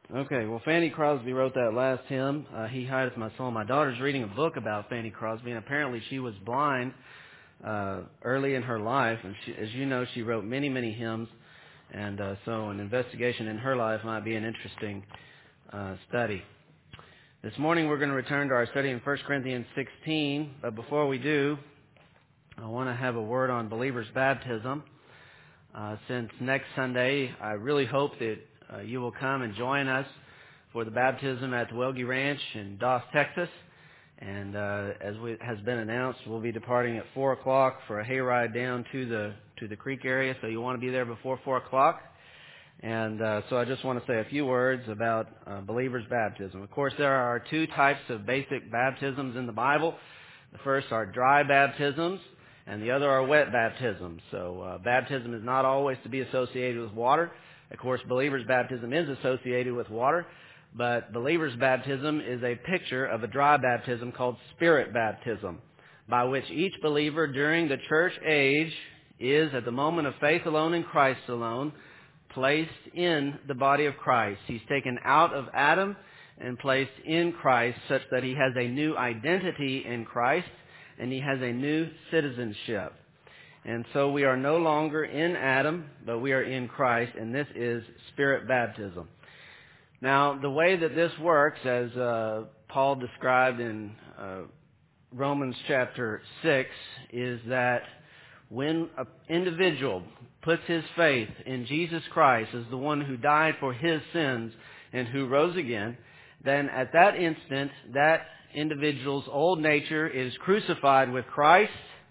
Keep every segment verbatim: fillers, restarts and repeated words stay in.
Okay, well, Fanny Crosby wrote that last hymn, uh, He Hideth My Soul. My daughter's reading a book about Fanny Crosby, and apparently she was blind uh, early in her life. And she, as you know, she wrote many, many hymns, and uh, so an investigation in her life might be an interesting uh, study. This morning we're going to return to our study in First Corinthians sixteen, but before we do, I want to have a word on believers' baptism. Uh, since next Sunday, I really hope that uh, you will come and join us for the baptism at the Welge Ranch in Doss, Texas. And uh, as we, has been announced, we'll be departing at four o'clock for a hayride down to the to the creek area. So you want to be there before four o'clock. And uh, so I just want to say a few words about uh, believers' baptism. Of course, there are two types of basic baptisms in the Bible. The first are dry baptisms, and the other are wet baptisms. So uh, baptism is not always to be associated with water. Of course, believers' baptism is associated with water, but believers' baptism is a picture of a dry baptism called spirit baptism, by which each believer during the church age is, at the moment of faith alone in Christ alone, placed in the body of Christ. He's taken out of Adam and placed in Christ such that he has a new identity in Christ and he has a new citizenship. And so we are no longer in Adam, but we are in Christ, and this is spirit baptism. Now, the way that this works, as uh, Paul described in uh, Romans chapter six, is that when an individual puts his faith in Jesus Christ as the one who died for his sins and who rose again, then at that instant, that individual's old nature is crucified with Christ,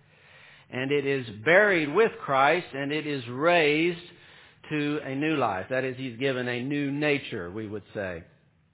and it is buried with Christ, and it is raised to a new life. That is, he's given a new nature, we would say.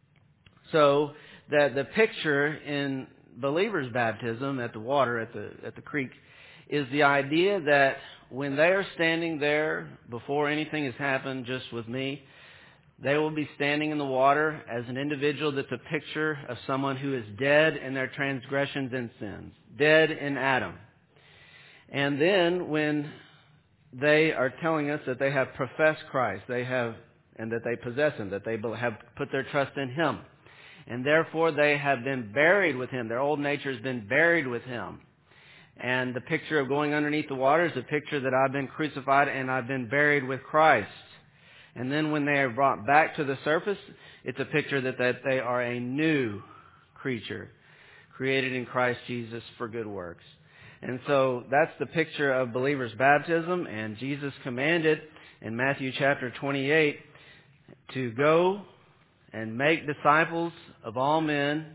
So that the picture in believers' baptism at the water, at the at the creek, is the idea that when they are standing there before anything has happened, just with me, they will be standing in the water as an individual that's a picture of someone who is dead in their transgressions and sins, dead in Adam. And then when they are telling us that they have professed Christ, they have, and that they possess Him, that they have put their trust in Him, and therefore they have been buried with Him. Their old nature has been buried with Him. And the picture of going underneath the water is a picture that I've been crucified and I've been buried with Christ. And then when they are brought back to the surface, it's a picture that, that they are a new creature, created in Christ Jesus for good works. And so that's the picture of believers' baptism, and Jesus commanded in Matthew chapter twenty-eight to go and make disciples of all men.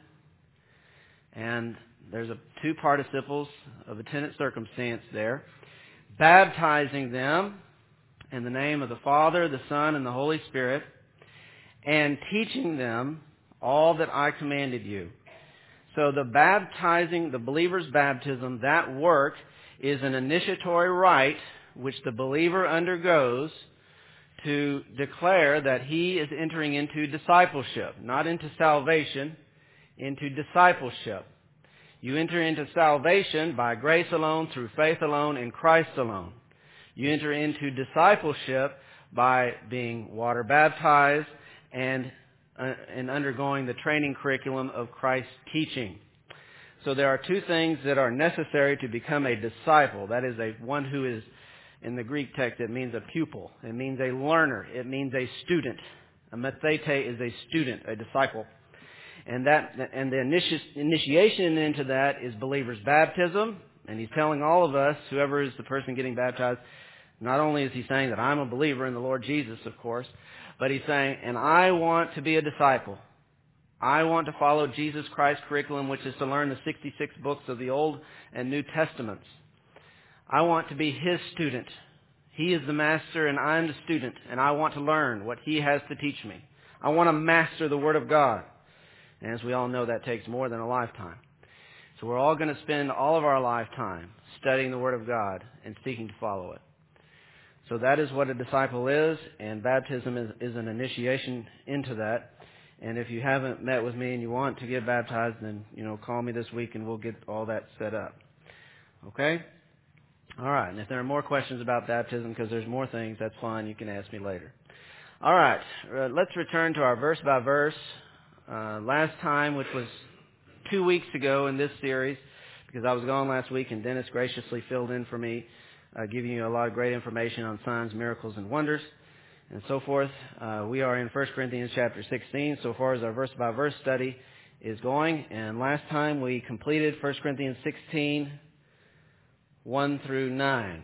And there's a two participles of attendant circumstance there. Baptizing them in the name of the Father, the Son, and the Holy Spirit, and teaching them all that I commanded you. So the baptizing, the believer's baptism, that work is an initiatory rite which the believer undergoes to declare that he is entering into discipleship, not into salvation, into discipleship. You enter into salvation by grace alone, through faith alone, in Christ alone. You enter into discipleship by being water baptized and uh, and undergoing the training curriculum of Christ's teaching. So there are two things that are necessary to become a disciple. That is, a one who is, in the Greek text, it means a pupil. It means a learner. It means a student. A mathete is a student, a disciple. And that and the initi- initiation into that is believer's baptism. And he's telling all of us, whoever is the person getting baptized, not only is he saying that I'm a believer in the Lord Jesus, of course, but he's saying, and I want to be a disciple. I want to follow Jesus Christ's curriculum, which is to learn the sixty-six books of the Old and New Testaments. I want to be His student. He is the master and I'm the student, and I want to learn what He has to teach me. I want to master the Word of God. And as we all know, that takes more than a lifetime. So we're all going to spend all of our lifetime studying the Word of God and seeking to follow it. So that is what a disciple is, and baptism is, is an initiation into that. And if you haven't met with me and you want to get baptized, then, you know, call me this week and we'll get all that set up. Okay? All right. And if there are more questions about baptism, because there's more things, that's fine. You can ask me later. All right, uh, let's return to our verse by verse. Uh, last time, which was two weeks ago in this series, because I was gone last week and Dennis graciously filled in for me, uh, giving you a lot of great information on signs, miracles, and wonders, and so forth. Uh, we are in First Corinthians chapter sixteen, so far as our verse by verse study is going. And last time we completed First Corinthians sixteen, one through nine,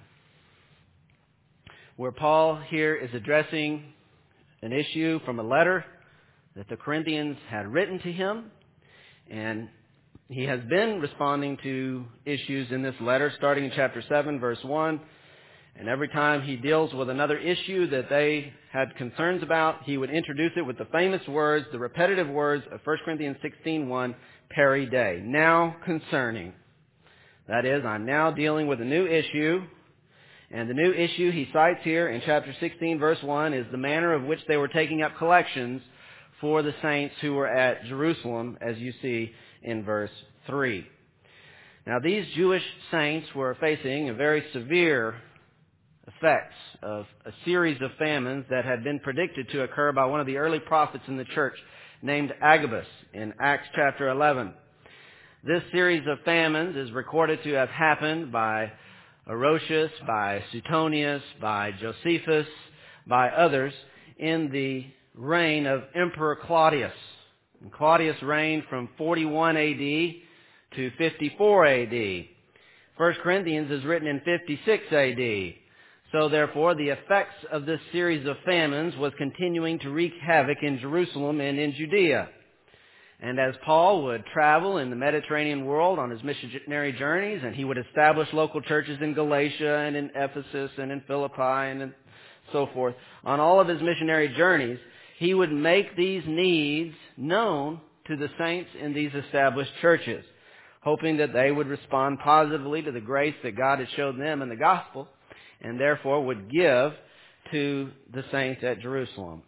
where Paul here is addressing an issue from a letter that the Corinthians had written to him, and he has been responding to issues in this letter, starting in chapter seven, verse one, and every time he deals with another issue that they had concerns about, he would introduce it with the famous words, the repetitive words of First Corinthians sixteen, one, peri de, now concerning. That is, I'm now dealing with a new issue. And the new issue he cites here in chapter sixteen, verse one, is the manner of which they were taking up collections for the saints who were at Jerusalem, as you see in verse three. Now, these Jewish saints were facing a very severe effects of a series of famines that had been predicted to occur by one of the early prophets in the church named Agabus in Acts chapter eleven. This series of famines is recorded to have happened by Orosius, by Suetonius, by Josephus, by others in the reign of Emperor Claudius. And Claudius reigned from forty-one A D to fifty-four A D. First Corinthians is written in fifty-six A D. So therefore, the effects of this series of famines was continuing to wreak havoc in Jerusalem and in Judea. And as Paul would travel in the Mediterranean world on his missionary journeys, and he would establish local churches in Galatia and in Ephesus and in Philippi and in so forth, on all of his missionary journeys, he would make these needs known to the saints in these established churches, hoping that they would respond positively to the grace that God had showed them in the gospel, and therefore would give to the saints at Jerusalem.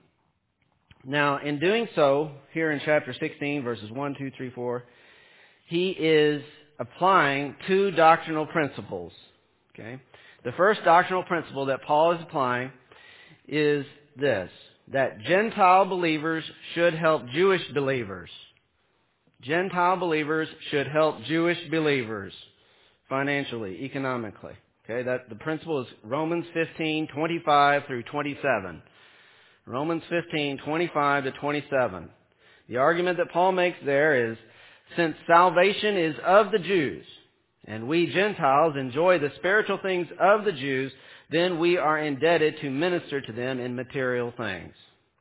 Now, in doing so, here in chapter sixteen, verses one, two, three, four, he is applying two doctrinal principles. Okay? The first doctrinal principle that Paul is applying is this, that Gentile believers should help Jewish believers. Gentile believers should help Jewish believers financially, economically. Okay? That the principle is Romans fifteen, twenty-five through twenty-seven. Romans fifteen, twenty-five to twenty-seven. The argument that Paul makes there is, since salvation is of the Jews, and we Gentiles enjoy the spiritual things of the Jews, then we are indebted to minister to them in material things.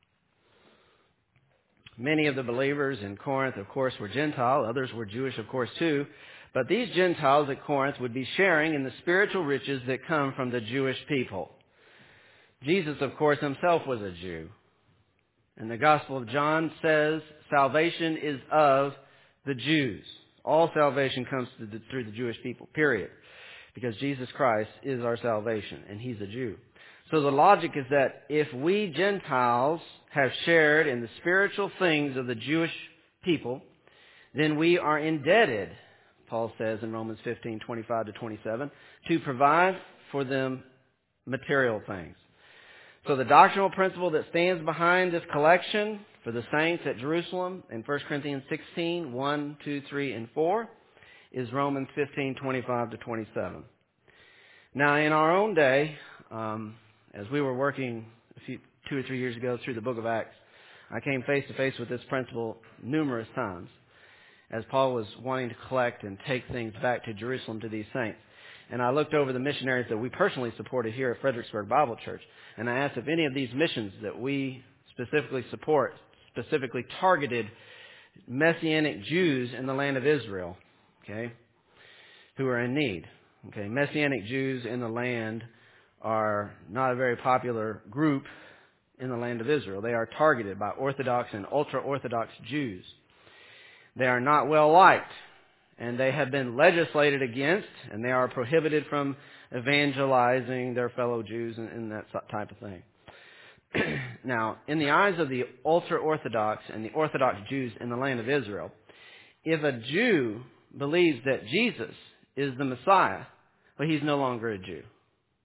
Many of the believers in Corinth, of course, were Gentile. Others were Jewish, of course, too. But these Gentiles at Corinth would be sharing in the spiritual riches that come from the Jewish people. Jesus, of course, himself was a Jew. And the Gospel of John says salvation is of the Jews. All salvation comes through the, through the Jewish people, period. Because Jesus Christ is our salvation, and he's a Jew. So the logic is that if we Gentiles have shared in the spiritual things of the Jewish people, then we are indebted, Paul says in Romans fifteen, twenty-five to twenty-seven, to provide for them material things. So the doctrinal principle that stands behind this collection for the saints at Jerusalem in First Corinthians sixteen, one, two, three, and four is Romans fifteen, twenty-five to twenty-seven. Now, in our own day, um, as we were working a few, two or three years ago through the book of Acts, I came face to face with this principle numerous times as Paul was wanting to collect and take things back to Jerusalem to these saints. And I looked over the missionaries that we personally supported here at Fredericksburg Bible Church, and I asked if any of these missions that we specifically support specifically targeted Messianic Jews in the land of Israel, okay, who are in need. Okay, Messianic Jews in the land are not a very popular group in the land of Israel. They are targeted by Orthodox and ultra-Orthodox Jews. They are not well liked, and they have been legislated against, and they are prohibited from evangelizing their fellow Jews and, and that type of thing. Now, in the eyes of the ultra-Orthodox and the Orthodox Jews in the land of Israel, if a Jew believes that Jesus is the Messiah, well, he's no longer a Jew.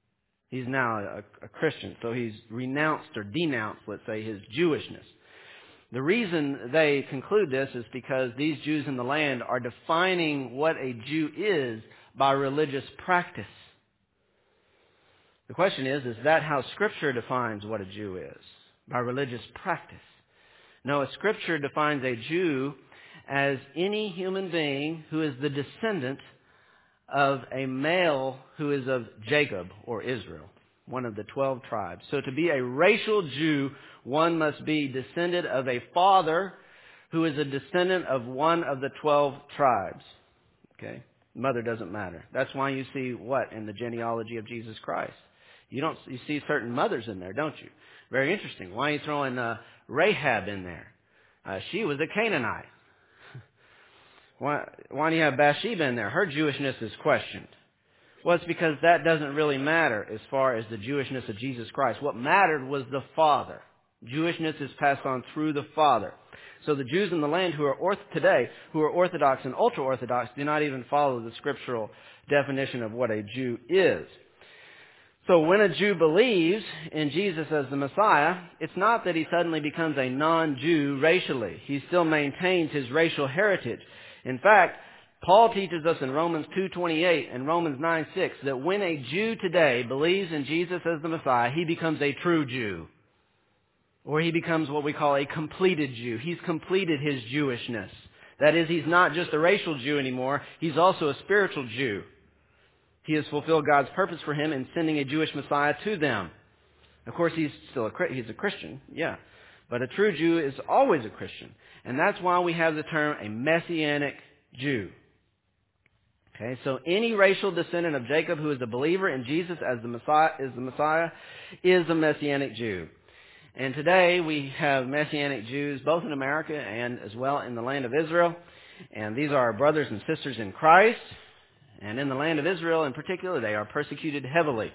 He's now a, a Christian. So he's renounced or denounced, let's say, his Jewishness. The reason they conclude this is because these Jews in the land are defining what a Jew is by religious practice. The question is, is that how Scripture defines what a Jew is? By religious practice. No, Scripture defines a Jew as any human being who is the descendant of a male who is of Jacob or Israel, one of the twelve tribes. So to be a racial Jew, one must be descended of a father who is a descendant of one of the twelve tribes. Okay? Mother doesn't matter. That's why you see what in the genealogy of Jesus Christ? You don't. You see certain mothers in there, don't you? Very interesting. Why are you throwing uh, Rahab in there? Uh, she was a Canaanite. Why, why do you have Bathsheba in there? Her Jewishness is questioned. Well, it's because that doesn't really matter as far as the Jewishness of Jesus Christ. What mattered was the Father. Jewishness is passed on through the Father. So the Jews in the land who are orth- today, who are Orthodox and ultra-Orthodox, do not even follow the scriptural definition of what a Jew is. So when a Jew believes in Jesus as the Messiah, it's not that he suddenly becomes a non-Jew racially. He still maintains his racial heritage. In fact, Paul teaches us in Romans two twenty-eight and Romans nine six that when a Jew today believes in Jesus as the Messiah, he becomes a true Jew. Or he becomes what we call a completed Jew. He's completed his Jewishness. That is, he's not just a racial Jew anymore. He's also a spiritual Jew. He has fulfilled God's purpose for him in sending a Jewish Messiah to them. Of course, he's still a, he's a Christian, yeah. But a true Jew is always a Christian. And that's why we have the term a Messianic Jew. Okay, so any racial descendant of Jacob who is a believer in Jesus as the Messiah is the Messiah is a Messianic Jew. And today we have Messianic Jews both in America and as well in the land of Israel. And these are our brothers and sisters in Christ. And in the land of Israel in particular, they are persecuted heavily.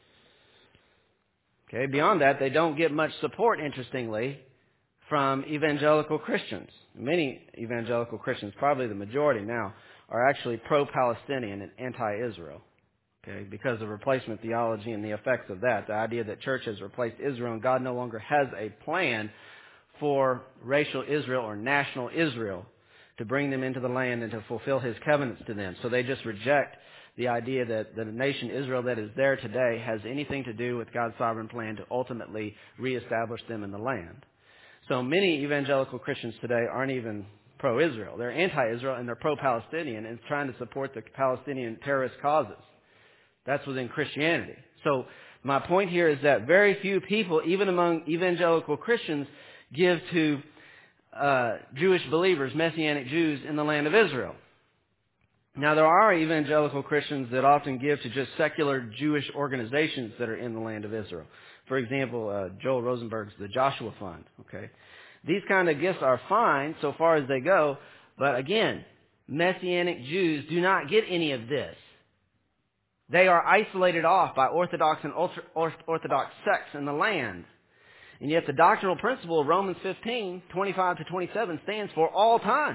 Okay, beyond that, they don't get much support, interestingly, from evangelical Christians. Many evangelical Christians, probably the majority now, are actually pro-Palestinian and anti-Israel. Okay, because of replacement theology and the effects of that. The idea that church has replaced Israel and God no longer has a plan for racial Israel or national Israel to bring them into the land and to fulfill his covenants to them. So they just reject the idea that the nation Israel that is there today has anything to do with God's sovereign plan to ultimately reestablish them in the land. So many evangelical Christians today aren't even pro-Israel. They're anti-Israel and they're pro-Palestinian and trying to support the Palestinian terrorist causes. That's within Christianity. So my point here is that very few people, even among evangelical Christians, give to uh, Jewish believers, Messianic Jews in the land of Israel. Now there are evangelical Christians that often give to just secular Jewish organizations that are in the land of Israel. For example, uh, Joel Rosenberg's The Joshua Fund. Okay, these kind of gifts are fine so far as they go, but again, Messianic Jews do not get any of this. They are isolated off by Orthodox and ultra Orthodox sects in the land. And yet the doctrinal principle of Romans fifteen, twenty-five to twenty-seven stands for all time.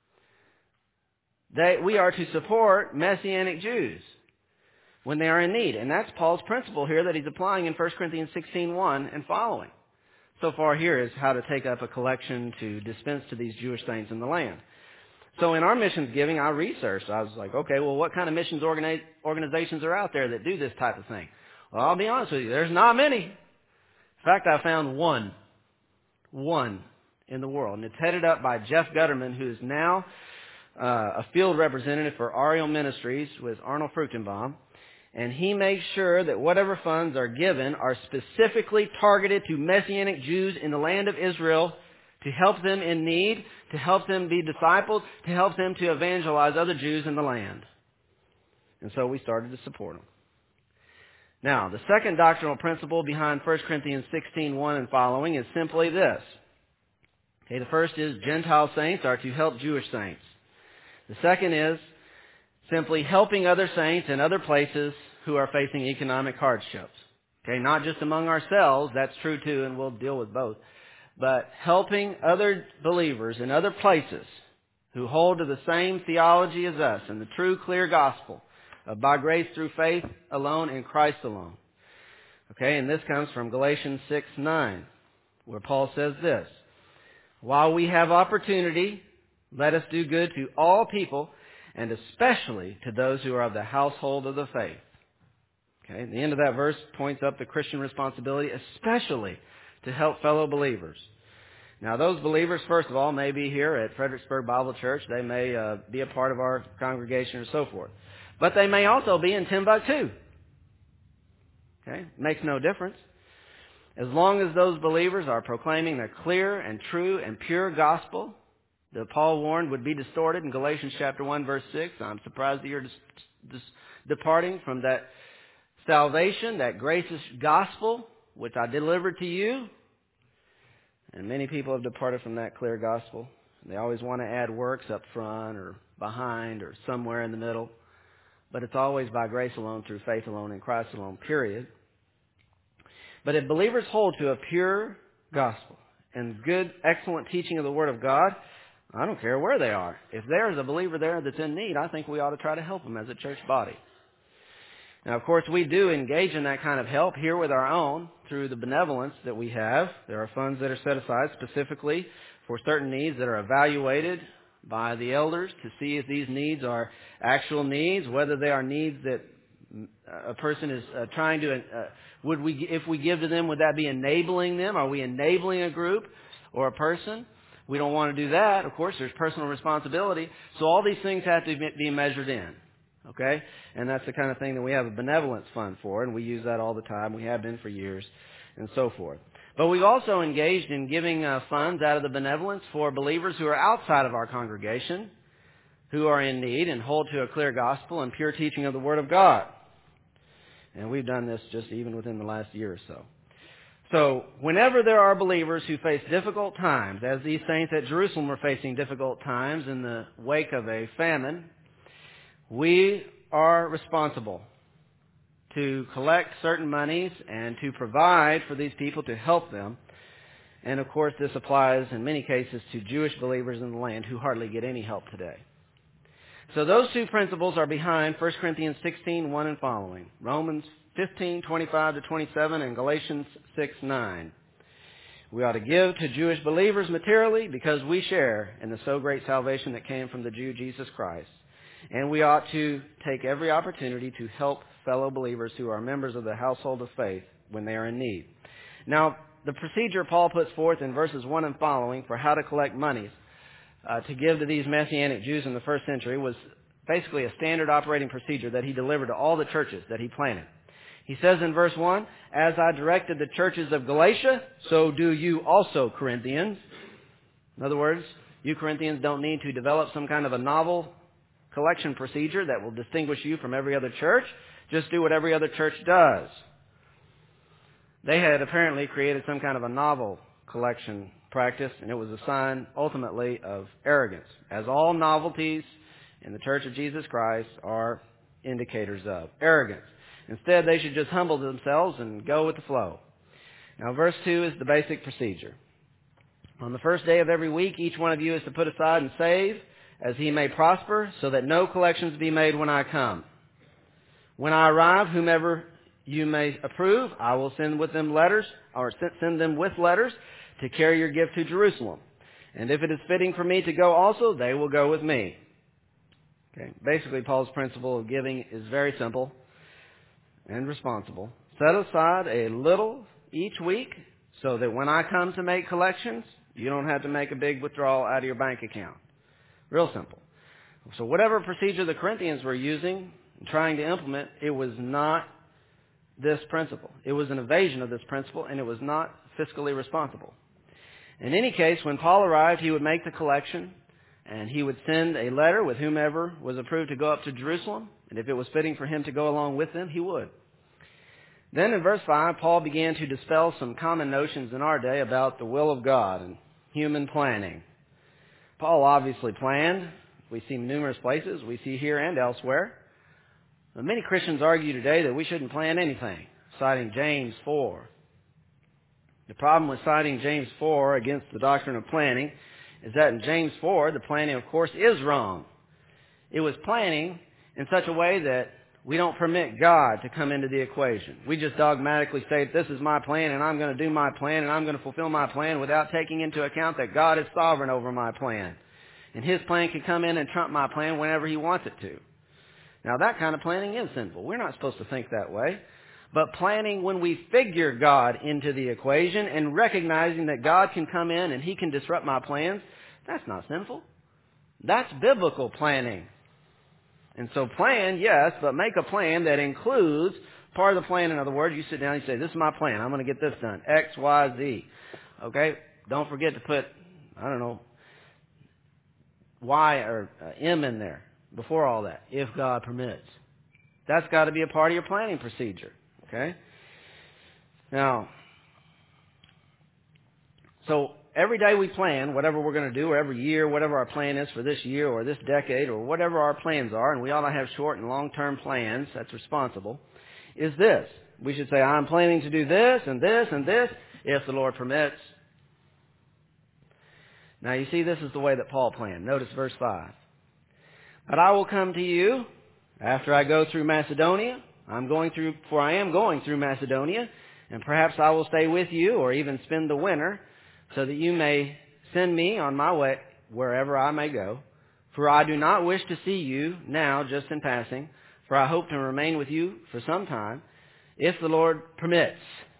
They, we are to support Messianic Jews when they are in need. And that's Paul's principle here that he's applying in First Corinthians sixteen one and following. So far here is how to take up a collection to dispense to these Jewish saints in the land. So in our missions giving, I researched. I was like, okay, well, what kind of missions organi- organizations are out there that do this type of thing? Well, I'll be honest with you, there's not many. In fact, I found one. One in the world. And it's headed up by Jeff Gutterman, who is now uh, a field representative for Ariel Ministries with Arnold Fruchtenbaum. And he makes sure that whatever funds are given are specifically targeted to Messianic Jews in the land of Israel to help them in need, to help them be discipled, to help them to evangelize other Jews in the land. And so we started to support them. Now, the second doctrinal principle behind First Corinthians sixteen one and following is simply this. Okay, the first is Gentile saints are to help Jewish saints. The second is simply helping other saints in other places who are facing economic hardships. Okay, not just among ourselves, that's true too, and we'll deal with both. But helping other believers in other places who hold to the same theology as us and the true, clear gospel of by grace through faith alone in Christ alone. Okay, and this comes from Galatians six nine, where Paul says this, while we have opportunity, let us do good to all people, and especially to those who are of the household of the faith. Okay, the end of that verse points up the Christian responsibility, especially to help fellow believers. Now, those believers, first of all, may be here at Fredericksburg Bible Church. They may uh, be a part of our congregation or so forth. But they may also be in Timbuktu. Okay, makes no difference. As long as those believers are proclaiming the clear and true and pure gospel that Paul warned would be distorted in Galatians chapter one, verse six, I'm surprised that you're dis- dis- departing from that salvation, that gracious gospel which I delivered to you. And many people have departed from that clear gospel. They always want to add works up front or behind or somewhere in the middle. But it's always by grace alone, through faith alone, in Christ alone, period. But if believers hold to a pure gospel and good, excellent teaching of the Word of God, I don't care where they are. If there is a believer there that's in need, I think we ought to try to help them as a church body. Now, of course, we do engage in that kind of help here with our own through the benevolence that we have. There are funds that are set aside specifically for certain needs that are evaluated by the elders to see if these needs are actual needs, whether they are needs that a person is uh, trying to, uh, would we, if we give to them, would that be enabling them? Are we enabling a group or a person? We don't want to do that. Of course, there's personal responsibility. So all these things have to be measured in. Okay? And that's the kind of thing that we have a benevolence fund for, and we use that all the time. We have been for years, and so forth. But we've also engaged in giving uh, funds out of the benevolence for believers who are outside of our congregation, who are in need and hold to a clear gospel and pure teaching of the Word of God. And we've done this just even within the last year or so. So, whenever there are believers who face difficult times, as these saints at Jerusalem were facing difficult times in the wake of a famine, we are responsible to collect certain monies and to provide for these people to help them. And of course, this applies in many cases to Jewish believers in the land who hardly get any help today. So those two principles are behind First Corinthians sixteen, one and following, Romans fifteen, twenty-five to twenty-seven, and Galatians six, nine. We ought to give to Jewish believers materially because we share in the so great salvation that came from the Jew Jesus Christ. And we ought to take every opportunity to help fellow believers who are members of the household of faith when they are in need. Now, the procedure Paul puts forth in verses one and following for how to collect monies uh, to give to these Messianic Jews in the first century was basically a standard operating procedure that he delivered to all the churches that he planted. He says in verse one, as I directed the churches of Galatia, so do you also, Corinthians. In other words, you Corinthians don't need to develop some kind of a novel collection procedure that will distinguish you from every other church. Just do what every other church does. They had apparently created some kind of a novel collection practice, and it was a sign, ultimately, of arrogance, as all novelties in the Church of Jesus Christ are indicators of arrogance. Instead, they should just humble themselves and go with the flow. Now, verse two is the basic procedure. On the first day of every week, each one of you is to put aside and save as he may prosper, so that no collections be made when I come. When I arrive, whomever you may approve, I will send with them letters, or send them with letters to carry your gift to Jerusalem. And if it is fitting for me to go also, they will go with me. Okay. Basically, Paul's principle of giving is very simple and responsible. Set aside a little each week so that when I come to make collections, you don't have to make a big withdrawal out of your bank account. Real simple. So whatever procedure the Corinthians were using and trying to implement, it was not this principle. It was an evasion of this principle, and it was not fiscally responsible. In any case, when Paul arrived, he would make the collection, and he would send a letter with whomever was approved to go up to Jerusalem, and if it was fitting for him to go along with them, he would. Then in verse five, Paul began to dispel some common notions in our day about the will of God and human planning. Paul obviously planned. We see numerous places. We see here and elsewhere. But many Christians argue today that we shouldn't plan anything, citing James four. The problem with citing James four against the doctrine of planning is that in James four, the planning, of course, is wrong. It was planning in such a way that we don't permit God to come into the equation. We just dogmatically say, this is my plan and I'm going to do my plan and I'm going to fulfill my plan without taking into account that God is sovereign over my plan. And His plan can come in and trump my plan whenever He wants it to. Now that kind of planning is sinful. We're not supposed to think that way. But planning when we figure God into the equation and recognizing that God can come in and He can disrupt my plans, that's not sinful. That's biblical planning. And so plan, yes, but make a plan that includes part of the plan. In other words, you sit down and you say, this is my plan. I'm going to get this done. X, Y, Z. Okay? Don't forget to put, I don't know, Y or uh, M in there before all that, if God permits. That's got to be a part of your planning procedure. Okay? Now, so every day we plan whatever we're going to do, or every year, whatever our plan is for this year or this decade, or whatever our plans are, and we ought to have short and long-term plans, that's responsible, is this. We should say, I'm planning to do this and this and this if the Lord permits. Now you see, this is the way that Paul planned. Notice verse five. But I will come to you after I go through Macedonia. I'm going through, for I am going through Macedonia, and perhaps I will stay with you or even spend the winter, so that you may send me on my way wherever I may go. For I do not wish to see you now just in passing, for I hope to remain with you for some time, if the Lord permits.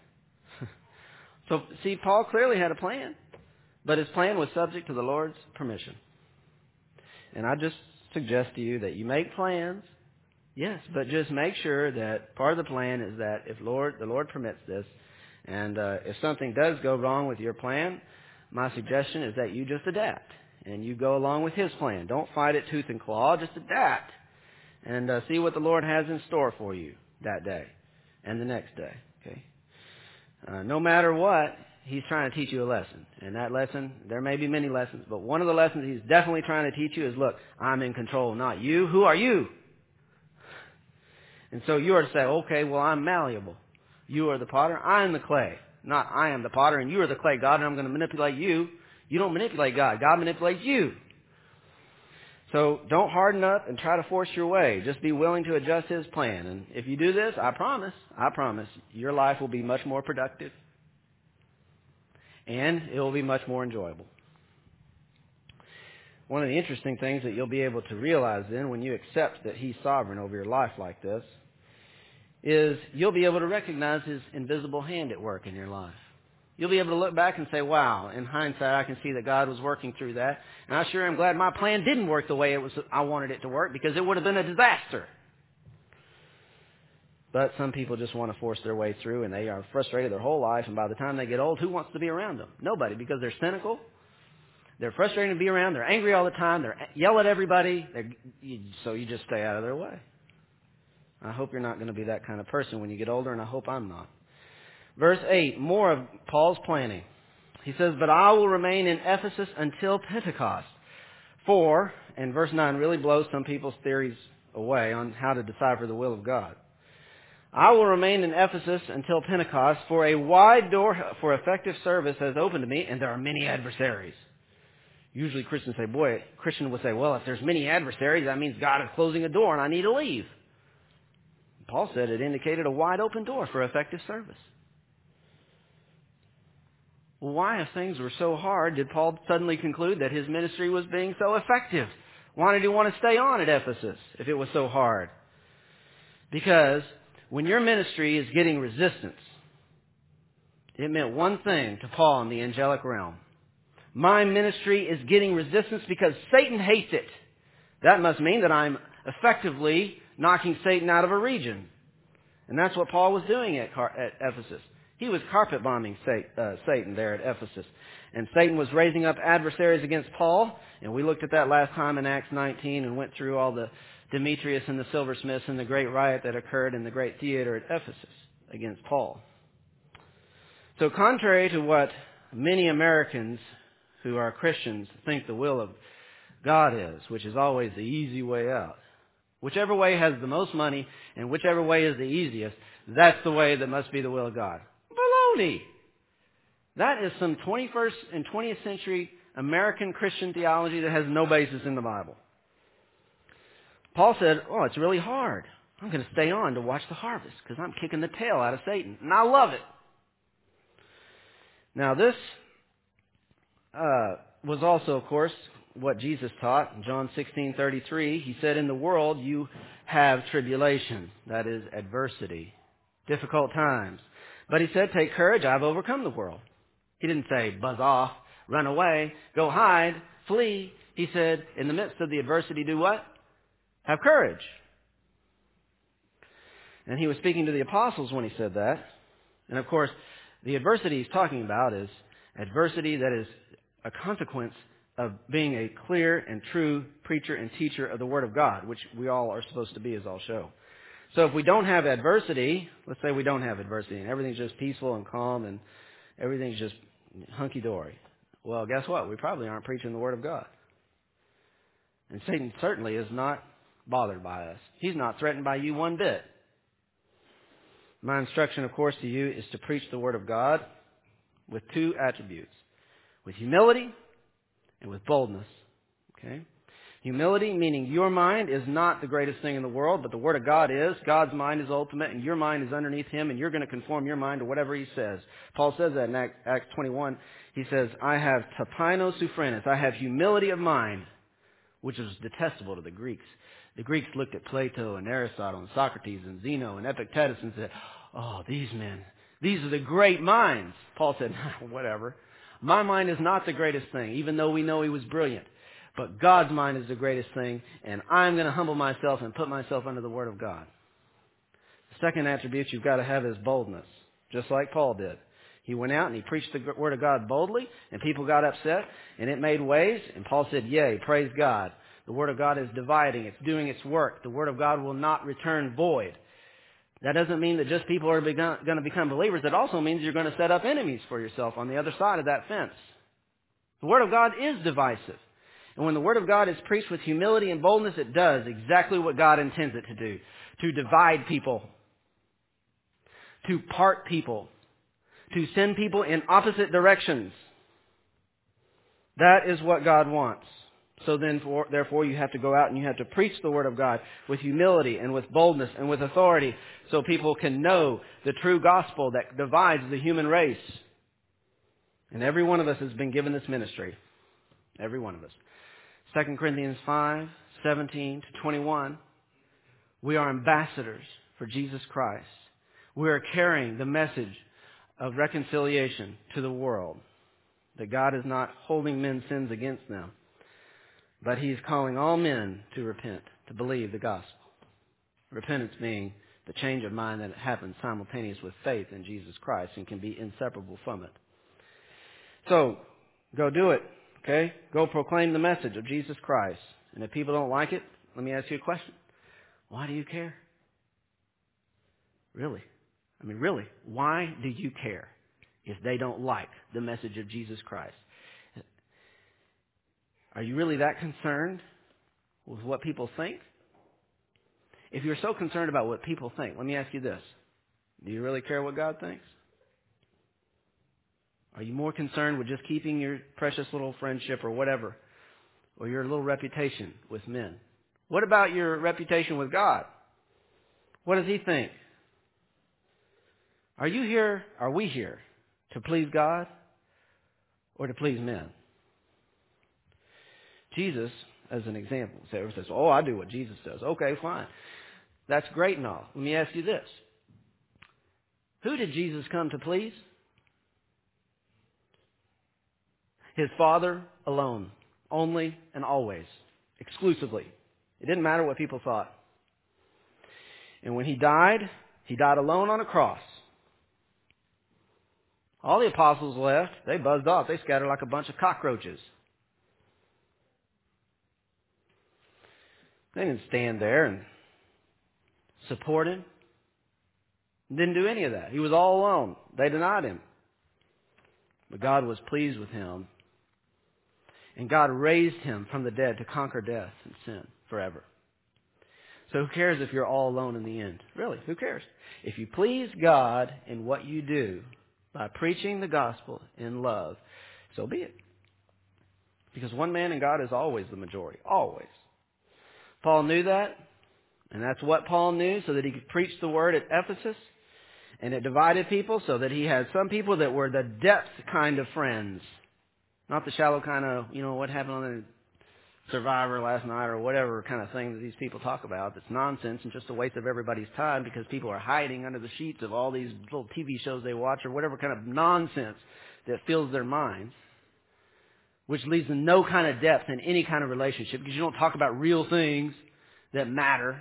So, see, Paul clearly had a plan, but his plan was subject to the Lord's permission. And I just suggest to you that you make plans, yes, but just make sure that part of the plan is that if Lord, the Lord permits this, and uh, if something does go wrong with your plan, my suggestion is that you just adapt and you go along with His plan. Don't fight it tooth and claw. Just adapt and uh, see what the Lord has in store for you that day and the next day. Okay. Uh, no matter what, He's trying to teach you a lesson. And that lesson, there may be many lessons, but one of the lessons He's definitely trying to teach you is, look, I'm in control, not you. Who are you? And so you are to say, okay, well, I'm malleable. You are the potter, I am the clay. Not I am the potter and you are the clay, God, and I'm going to manipulate you. You don't manipulate God. God manipulates you. So don't harden up and try to force your way. Just be willing to adjust His plan. And if you do this, I promise, I promise, your life will be much more productive. And it will be much more enjoyable. One of the interesting things that you'll be able to realize then when you accept that He's sovereign over your life like this is you'll be able to recognize His invisible hand at work in your life. You'll be able to look back and say, wow, in hindsight I can see that God was working through that. And I sure am glad my plan didn't work the way it was I wanted it to work, because it would have been a disaster. But some people just want to force their way through, and they are frustrated their whole life, and by the time they get old, who wants to be around them? Nobody, because they're cynical. They're frustrated to be around. They're angry all the time. They yell at everybody. They're, so you just stay out of their way. I hope you're not going to be that kind of person when you get older, and I hope I'm not. Verse eight, more of Paul's planning. He says, but I will remain in Ephesus until Pentecost. For, and verse nine really blows some people's theories away on how to decipher the will of God. I will remain in Ephesus until Pentecost, for a wide door for effective service has opened to me, and there are many adversaries. Usually Christians say, boy, a Christian would say, well, if there's many adversaries, that means God is closing a door and I need to leave. Paul said it indicated a wide open door for effective service. Well, why, if things were so hard, did Paul suddenly conclude that his ministry was being so effective? Why did he want to stay on at Ephesus if it was so hard? Because when your ministry is getting resistance, it meant one thing to Paul in the angelic realm. My ministry is getting resistance because Satan hates it. That must mean that I'm effectively knocking Satan out of a region. And that's what Paul was doing at, Car- at Ephesus. He was carpet bombing Satan there at Ephesus. And Satan was raising up adversaries against Paul. And we looked at that last time in Acts nineteen and went through all the Demetrius and the silversmiths and the great riot that occurred in the great theater at Ephesus against Paul. So contrary to what many Americans who are Christians think the will of God is, which is always the easy way out, whichever way has the most money and whichever way is the easiest, that's the way that must be the will of God. Baloney! That is some twenty-first and twentieth century American Christian theology that has no basis in the Bible. Paul said, oh, it's really hard. I'm going to stay on to watch the harvest because I'm kicking the tail out of Satan, and I love it. Now, this uh, was also, of course, what Jesus taught in John sixteen thirty-three. He said, in the world you have tribulation, that is adversity, difficult times. But he said, take courage, I've overcome the world. He didn't say, buzz off, run away, go hide, flee. He said, in the midst of the adversity, do what? Have courage. And he was speaking to the apostles when he said that. And of course, the adversity he's talking about is adversity that is a consequence of being a clear and true preacher and teacher of the Word of God, which we all are supposed to be, as I'll show. So if we don't have adversity, let's say we don't have adversity and everything's just peaceful and calm and everything's just hunky-dory. Well, guess what? We probably aren't preaching the Word of God. And Satan certainly is not bothered by us. He's not threatened by you one bit. My instruction, of course, to you is to preach the Word of God with two attributes, with humility and with boldness. Okay? Humility, meaning your mind is not the greatest thing in the world, but the Word of God is. God's mind is ultimate, and your mind is underneath Him, and you're going to conform your mind to whatever He says. Paul says that in Acts twenty-one. He says, I have tapainos suphrenes. I have humility of mind, which is detestable to the Greeks. The Greeks looked at Plato and Aristotle and Socrates and Zeno and Epictetus and said, oh, these men, these are the great minds. Paul said, whatever. My mind is not the greatest thing, even though we know he was brilliant. But God's mind is the greatest thing, and I'm going to humble myself and put myself under the Word of God. The second attribute you've got to have is boldness, just like Paul did. He went out and he preached the Word of God boldly, and people got upset, and it made waves, and Paul said, yea, praise God. The Word of God is dividing. It's doing its work. The Word of God will not return void. That doesn't mean that just people are going to become believers. It also means you're going to set up enemies for yourself on the other side of that fence. The Word of God is divisive. And when the Word of God is preached with humility and boldness, it does exactly what God intends it to do. To divide people. To part people. To send people in opposite directions. That is what God wants. So then, for, therefore, you have to go out and you have to preach the Word of God with humility and with boldness and with authority so people can know the true gospel that divides the human race. And every one of us has been given this ministry. Every one of us. Second Corinthians five, seventeen to twenty-one. We are ambassadors for Jesus Christ. We are carrying the message of reconciliation to the world. That God is not holding men's sins against them. But He is calling all men to repent, to believe the gospel. Repentance being the change of mind that happens simultaneous with faith in Jesus Christ and can be inseparable from it. So, go do it, okay? Go proclaim the message of Jesus Christ. And if people don't like it, let me ask you a question. Why do you care? Really? I mean, really, why do you care if they don't like the message of Jesus Christ? Are you really that concerned with what people think? If you're so concerned about what people think, let me ask you this. Do you really care what God thinks? Are you more concerned with just keeping your precious little friendship or whatever, or your little reputation with men? What about your reputation with God? What does He think? Are you here, are we here to please God or to please men? Jesus, as an example, everyone says, oh, I do what Jesus does. Okay, fine. That's great and all. Let me ask you this. Who did Jesus come to please? His Father alone. Only and always. Exclusively. It didn't matter what people thought. And when He died, He died alone on a cross. All the apostles left. They buzzed off. They scattered like a bunch of cockroaches. They didn't stand there and support Him. Didn't do any of that. He was all alone. They denied Him. But God was pleased with Him. And God raised Him from the dead to conquer death and sin forever. So who cares if you're all alone in the end? Really, who cares? If you please God in what you do by preaching the gospel in love, so be it. Because one man in God is always the majority. Always. Paul knew that. And that's what Paul knew, so that he could preach the word at Ephesus. And it divided people so that he had some people that were the depth kind of friends. Not the shallow kind of, you know, what happened on the Survivor last night or whatever kind of thing that these people talk about. That's nonsense and just a waste of everybody's time because people are hiding under the sheets of all these little T V shows they watch or whatever kind of nonsense that fills their minds, which leads to no kind of depth in any kind of relationship because you don't talk about real things that matter.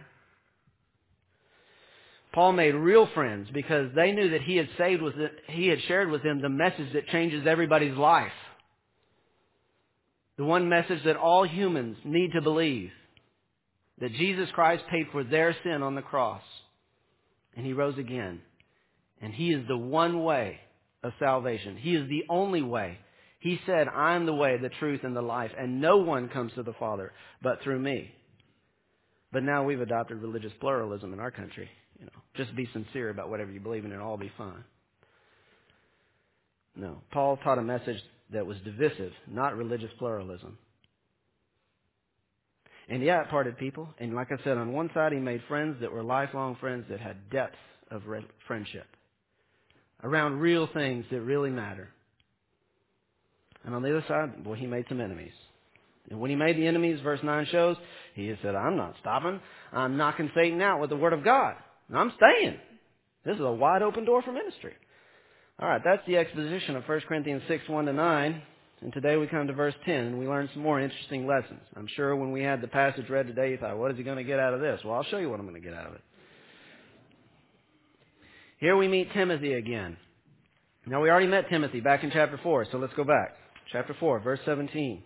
Paul made real friends because they knew that he had saved with it, he had shared with them the message that changes everybody's life. The one message that all humans need to believe. That Jesus Christ paid for their sin on the cross. And He rose again. And He is the one way of salvation. He is the only way. He said, I am the way, the truth, and the life. And no one comes to the Father but through me. But now we've adopted religious pluralism in our country. You know, just be sincere about whatever you believe in and it'll all be fine. No. Paul taught a message that was divisive, not religious pluralism. And yeah, it parted people. And like I said, on one side he made friends that were lifelong friends that had depth of friendship around real things that really matter. And on the other side, boy, he made some enemies. And when he made the enemies, verse nine shows, he said, I'm not stopping. I'm knocking Satan out with the word of God. And I'm staying. This is a wide open door for ministry. All right, that's the exposition of First Corinthians six, one to nine. And today we come to verse ten, and we learn some more interesting lessons. I'm sure when we had the passage read today, you thought, what is he going to get out of this? Well, I'll show you what I'm going to get out of it. Here we meet Timothy again. Now, we already met Timothy back in chapter four, so let's go back. Chapter four, verse seventeen.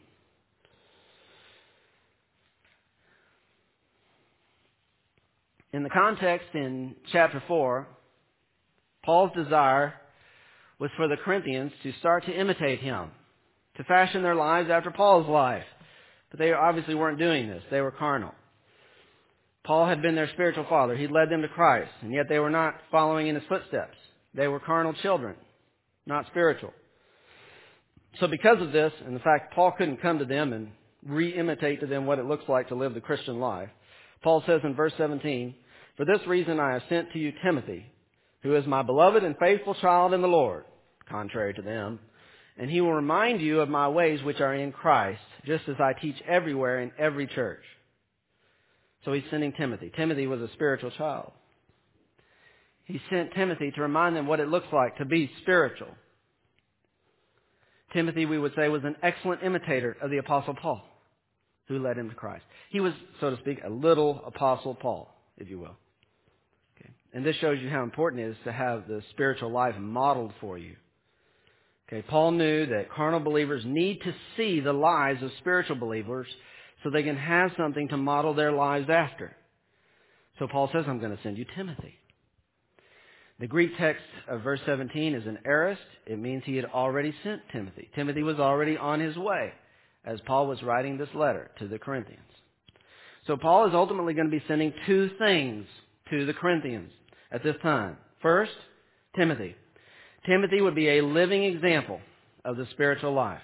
In the context in chapter four, Paul's desire was for the Corinthians to start to imitate him, to fashion their lives after Paul's life. But they obviously weren't doing this. They were carnal. Paul had been their spiritual father. He'd led them to Christ, and yet they were not following in his footsteps. They were carnal children, not spiritual. So because of this, and the fact Paul couldn't come to them and re-imitate to them what it looks like to live the Christian life, Paul says in verse seventeen, for this reason I have sent to you Timothy, who is my beloved and faithful child in the Lord, contrary to them, and he will remind you of my ways which are in Christ, just as I teach everywhere in every church. So he's sending Timothy. Timothy was a spiritual child. He sent Timothy to remind them what it looks like to be spiritual. Timothy, we would say, was an excellent imitator of the Apostle Paul, who led him to Christ. He was, so to speak, a little Apostle Paul, if you will. Okay. And this shows you how important it is to have the spiritual life modeled for you. Okay, Paul knew that carnal believers need to see the lives of spiritual believers so they can have something to model their lives after. So Paul says, I'm going to send you Timothy. The Greek text of verse seventeen is an aorist. It means he had already sent Timothy. Timothy was already on his way as Paul was writing this letter to the Corinthians. So Paul is ultimately going to be sending two things to the Corinthians at this time. First, Timothy. Timothy would be a living example of the spiritual life.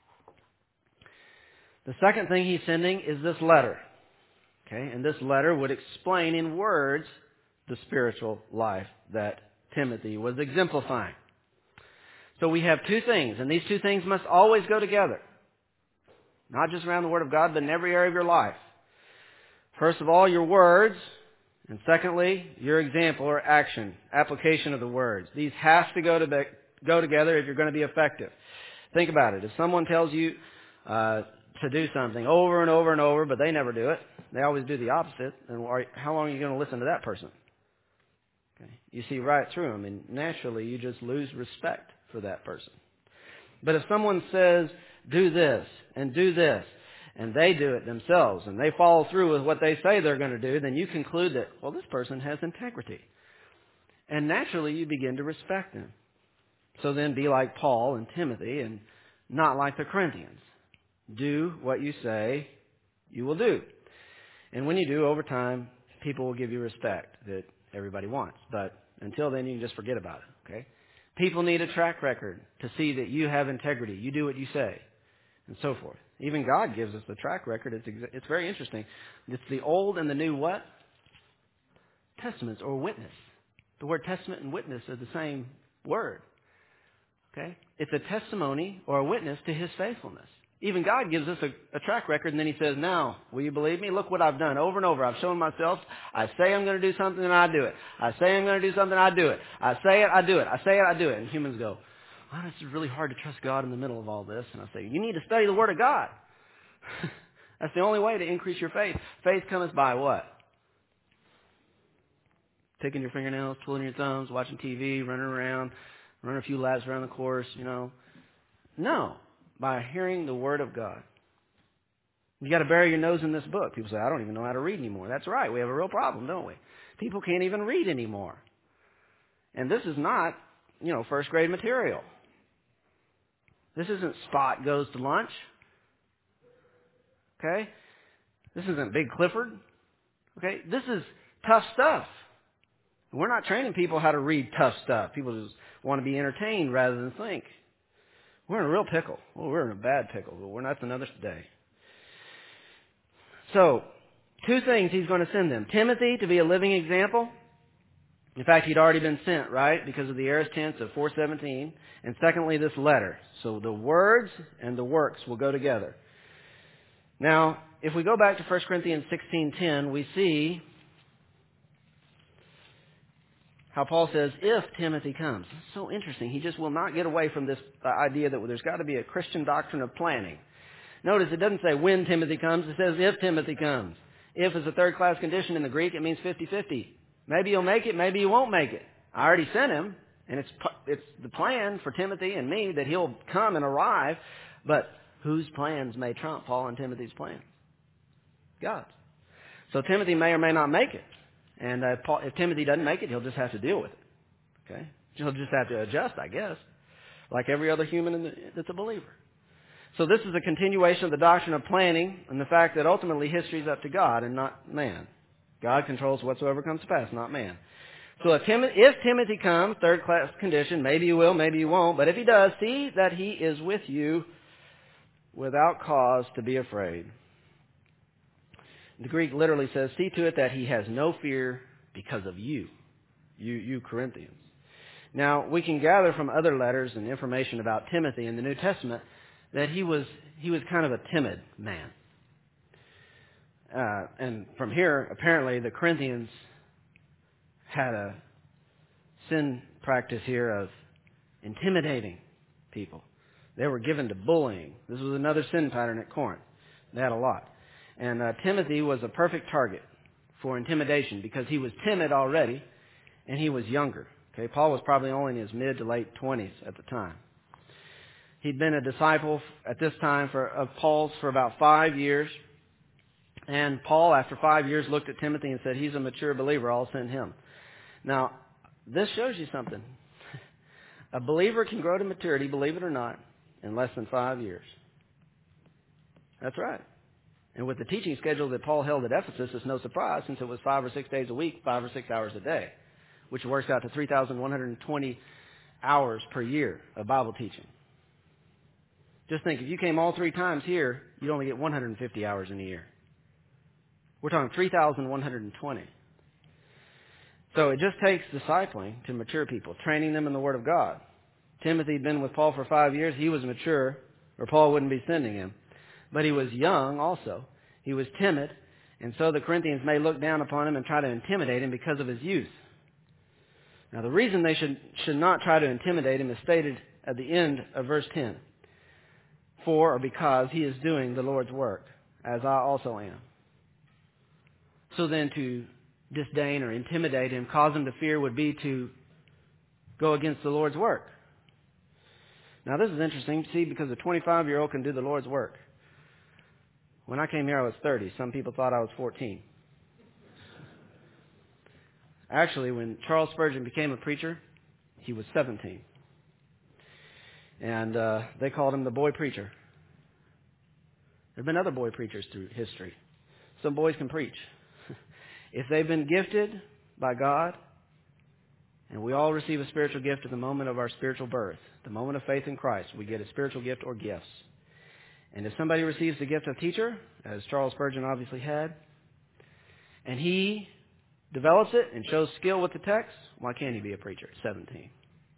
The second thing he's sending is this letter. Okay, and this letter would explain in words the spiritual life that Timothy was exemplifying. So we have two things, and these two things must always go together. Not just around the Word of God, but in every area of your life. First of all, your words, and secondly, your example or action, application of the words. These have to go to be, go together if you're going to be effective. Think about it. If someone tells you uh, to do something over and over and over, but they never do it, they always do the opposite, then how long are you going to listen to that person? Okay. You see right through them, and naturally you just lose respect for that person. But if someone says, do this and do this, and they do it themselves, and they follow through with what they say they're going to do, then you conclude that, well, this person has integrity. And naturally, you begin to respect them. So then be like Paul and Timothy and not like the Corinthians. Do what you say you will do. And when you do, over time, people will give you respect that everybody wants. But until then, you can just forget about it, okay? People need a track record to see that you have integrity. You do what you say, and so forth. Even God gives us the track record. It's exa- it's very interesting. It's the old and the new what? testaments or witness. The word testament and witness are the same word. Okay? It's a testimony or a witness to His faithfulness. Even God gives us a, a track record, and then He says, now, will you believe me? Look what I've done over and over. I've shown myself. I say I'm going to do something, and I do it. I say I'm going to do something, I do it. I say it, I do it. I say it, I do it. And humans go, well, this is really hard to trust God in the middle of all this. And I say, you need to study the Word of God. That's the only way to increase your faith. Faith comes by what? Taking your fingernails, twiddling your thumbs, watching T V, running around, running a few laps around the course, you know. No. By hearing the Word of God. You got to bury your nose in this book. People say, I don't even know how to read anymore. That's right. We have a real problem, don't we? People can't even read anymore. And this is not, you know, first grade material. This isn't Spot Goes to Lunch. Okay? This isn't Big Clifford. Okay? This is tough stuff. We're not training people how to read tough stuff. People just want to be entertained rather than think. We're in a real pickle. Well, we're in a bad pickle, but we're not another today. So, two things He's going to send them. Timothy to be a living example. In fact, he'd already been sent, right? Because of the aorist tense of four seventeen. And secondly, this letter. So the words and the works will go together. Now, if we go back to First Corinthians sixteen ten, we see how Paul says, if Timothy comes. It's so interesting. He just will not get away from this idea that there's got to be a Christian doctrine of planning. Notice it doesn't say when Timothy comes. It says if Timothy comes. If is a third-class condition in the Greek. It means fifty-fifty. Maybe he'll make it. Maybe he won't make it. I already sent him. And it's it's the plan for Timothy and me that he'll come and arrive. But whose plans may trump Paul and Timothy's plans? God's. So Timothy may or may not make it. And uh, Paul, if Timothy doesn't make it, he'll just have to deal with it. Okay? He'll just have to adjust, I guess, like every other human in the, that's a believer. So this is a continuation of the doctrine of planning and the fact that ultimately history is up to God and not man. God controls whatsoever comes to pass, not man. So if, Tim- if Timothy comes, third class condition, maybe you will, maybe you won't, but if he does, see that he is with you without cause to be afraid. The Greek literally says, see to it that he has no fear because of you, you, you Corinthians. Now, we can gather from other letters and information about Timothy in the New Testament that he was he was kind of a timid man. Uh, and from here, apparently, the Corinthians had a sin practice here of intimidating people. They were given to bullying. This was another sin pattern at Corinth. They had a lot. And uh, Timothy was a perfect target for intimidation because he was timid already and he was younger. Okay, Paul was probably only in his mid to late twenties at the time. He'd been a disciple at this time for, of Paul's for about five years. And Paul, after five years, looked at Timothy and said, he's a mature believer, I'll send him. Now, this shows you something. A believer can grow to maturity, believe it or not, in less than five years. That's right. And with the teaching schedule that Paul held at Ephesus, it's no surprise since it was five or six days a week, five or six hours a day, which works out to three thousand one hundred twenty hours per year of Bible teaching. Just think, if you came all three times here, you'd only get one hundred fifty hours in a year. We're talking three thousand one hundred twenty. So it just takes discipling to mature people, training them in the Word of God. Timothy had been with Paul for five years. He was mature, or Paul wouldn't be sending him. But he was young also. He was timid. And so the Corinthians may look down upon him and try to intimidate him because of his youth. Now the reason they should, should not try to intimidate him is stated at the end of verse ten. For or because he is doing the Lord's work, as I also am. So then to disdain or intimidate him, cause him to fear, would be to go against the Lord's work. Now this is interesting, see, because a twenty-five-year-old can do the Lord's work. When I came here, I was thirty. Some people thought I was fourteen. Actually, when Charles Spurgeon became a preacher, he was seventeen. And uh, they called him the boy preacher. There have been other boy preachers through history. Some boys can preach. If they've been gifted by God, and we all receive a spiritual gift at the moment of our spiritual birth, the moment of faith in Christ, we get a spiritual gift or gifts. And if somebody receives the gift of teacher, as Charles Spurgeon obviously had, and he develops it and shows skill with the text, why can't he be a preacher at seventeen?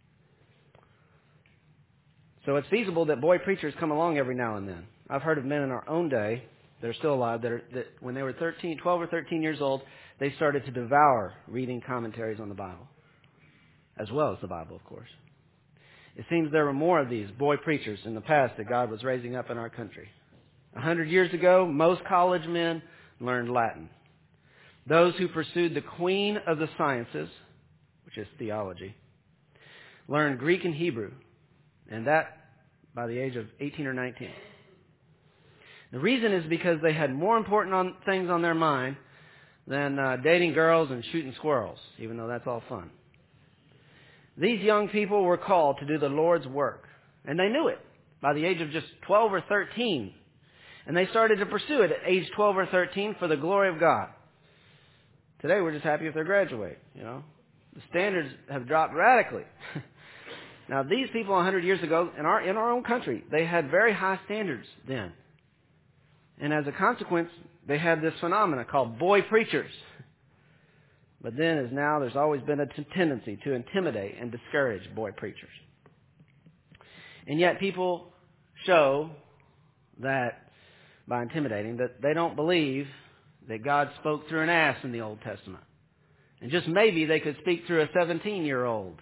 So it's feasible that boy preachers come along every now and then. I've heard of men in our own day that are still alive that, are, that when they were thirteen, twelve or thirteen years old, they started to devour reading commentaries on the Bible, as well as the Bible, of course. It seems there were more of these boy preachers in the past that God was raising up in our country. A hundred years ago, most college men learned Latin. Those who pursued the queen of the sciences, which is theology, learned Greek and Hebrew, and that by the age of eighteen or nineteen. The reason is because they had more important on, things on their mind than uh, dating girls and shooting squirrels, even though that's all fun. These young people were called to do the Lord's work, and they knew it by the age of just twelve or thirteen. And they started to pursue it at age twelve or thirteen for the glory of God. Today we're just happy if they graduate, you know. The standards have dropped radically. Now these people a hundred years ago in our, in our own country, they had very high standards then. And as a consequence, they had this phenomena called boy preachers. But then as now, there's always been a t- tendency to intimidate and discourage boy preachers. And yet people show that by intimidating that they don't believe that God spoke through an ass in the Old Testament. And just maybe they could speak through a seventeen-year-old.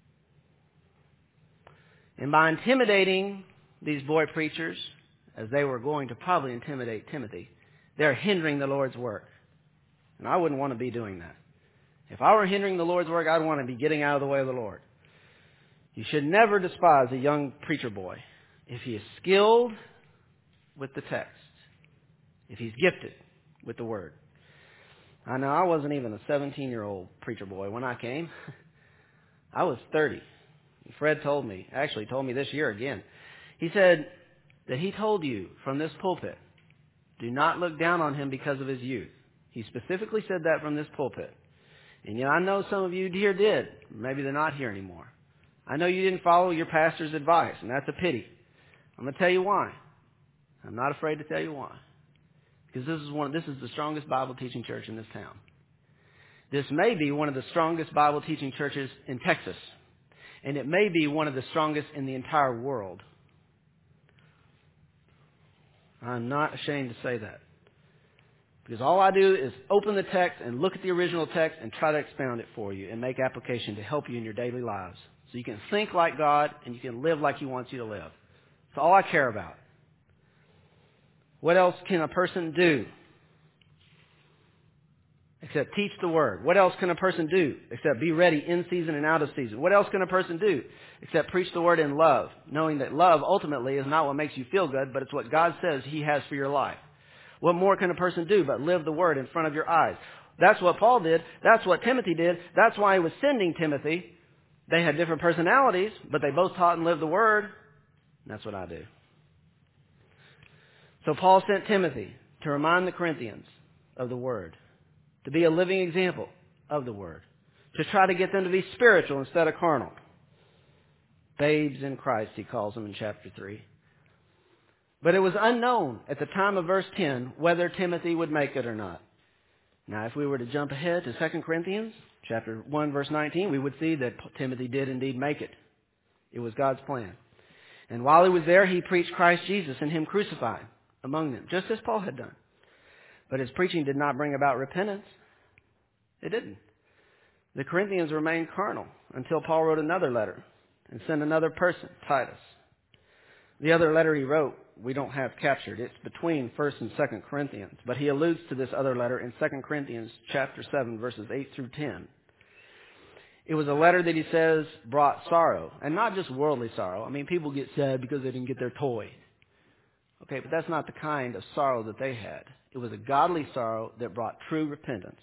And by intimidating these boy preachers, as they were going to probably intimidate Timothy, they're hindering the Lord's work. And I wouldn't want to be doing that. If I were hindering the Lord's work, I'd want to be getting out of the way of the Lord. You should never despise a young preacher boy if he is skilled with the text, if he's gifted with the Word. I know I wasn't even a seventeen-year-old preacher boy when I came. I was thirty. Fred told me, actually told me this year again. He said that he told you from this pulpit, do not look down on him because of his youth. He specifically said that from this pulpit. And yet I know some of you here did. Maybe they're not here anymore. I know you didn't follow your pastor's advice, and that's a pity. I'm going to tell you why. I'm not afraid to tell you why. Because this is one. This is the strongest Bible teaching church in this town. This may be one of the strongest Bible teaching churches in Texas. And it may be one of the strongest in the entire world. I'm not ashamed to say that. Because all I do is open the text and look at the original text and try to expound it for you and make application to help you in your daily lives. So you can think like God and you can live like He wants you to live. That's all I care about. What else can a person do except teach the Word? What else can a person do except be ready in season and out of season? What else can a person do except preach the Word in love, knowing that love ultimately is not what makes you feel good, but it's what God says He has for your life? What more can a person do but live the Word in front of your eyes? That's what Paul did. That's what Timothy did. That's why he was sending Timothy. They had different personalities, but they both taught and lived the Word. And that's what I do. So Paul sent Timothy to remind the Corinthians of the Word, to be a living example of the Word, to try to get them to be spiritual instead of carnal. Babes in Christ, he calls them in chapter three. But it was unknown at the time of verse ten whether Timothy would make it or not. Now, if we were to jump ahead to Second Corinthians chapter one, verse nineteen, we would see that Timothy did indeed make it. It was God's plan. And while he was there, he preached Christ Jesus and Him crucified among them, just as Paul had done. But his preaching did not bring about repentance. It didn't. The Corinthians remained carnal until Paul wrote another letter and sent another person, Titus. The other letter he wrote, we don't have captured. It's between First and Second Corinthians. But he alludes to this other letter in Second Corinthians chapter seven, verses eight through ten. It was a letter that he says brought sorrow, and not just worldly sorrow. I mean, people get sad because they didn't get their toy. Okay, but that's not the kind of sorrow that they had. It was a godly sorrow that brought true repentance.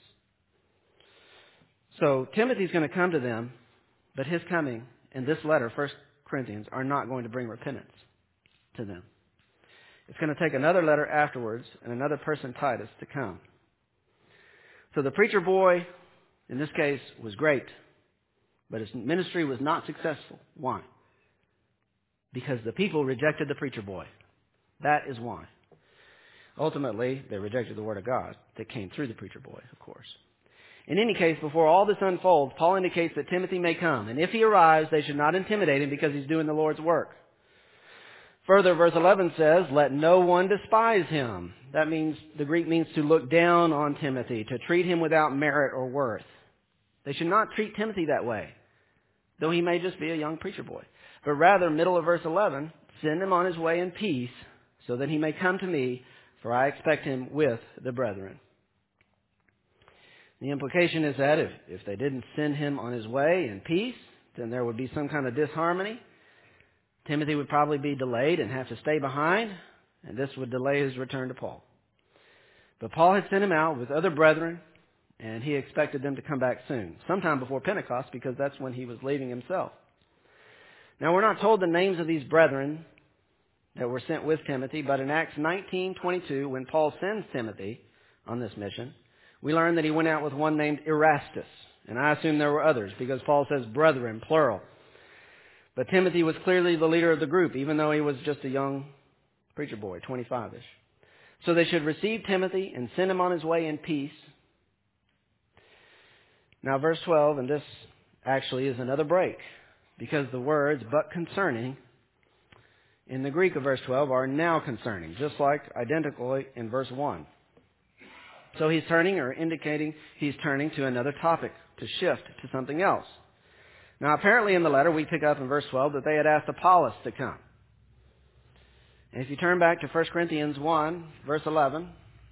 So Timothy's going to come to them, but his coming and this letter, First Corinthians, are not going to bring repentance to them. It's going to take another letter afterwards and another person, Titus, to come. So the preacher boy, in this case, was great, but his ministry was not successful. Why? Because the people rejected the preacher boy. That is why. Ultimately, they rejected the Word of God that came through the preacher boy, of course. In any case, before all this unfolds, Paul indicates that Timothy may come, and if he arrives, they should not intimidate him because he's doing the Lord's work. Further, verse eleven says, let no one despise him. That means, the Greek means to look down on Timothy, to treat him without merit or worth. They should not treat Timothy that way, though he may just be a young preacher boy. But rather, middle of verse eleven, send him on his way in peace, so that he may come to me, for I expect him with the brethren. The implication is that if, if they didn't send him on his way in peace, then there would be some kind of disharmony. Timothy would probably be delayed and have to stay behind, and this would delay his return to Paul. But Paul had sent him out with other brethren, and he expected them to come back soon, sometime before Pentecost, because that's when he was leaving himself. Now, we're not told the names of these brethren that were sent with Timothy, but in Acts nineteen twenty-two, when Paul sends Timothy on this mission, we learn that he went out with one named Erastus, and I assume there were others, because Paul says brethren, plural. But Timothy was clearly the leader of the group, even though he was just a young preacher boy, twenty-five-ish. So they should receive Timothy and send him on his way in peace. Now, verse twelve, and this actually is another break, because the words, but concerning, in the Greek of verse twelve are now concerning, just like identically in verse one. So he's turning or indicating he's turning to another topic, to shift to something else. Now, apparently in the letter, we pick up in verse twelve that they had asked Apollos to come. And if you turn back to First Corinthians one, verse eleven,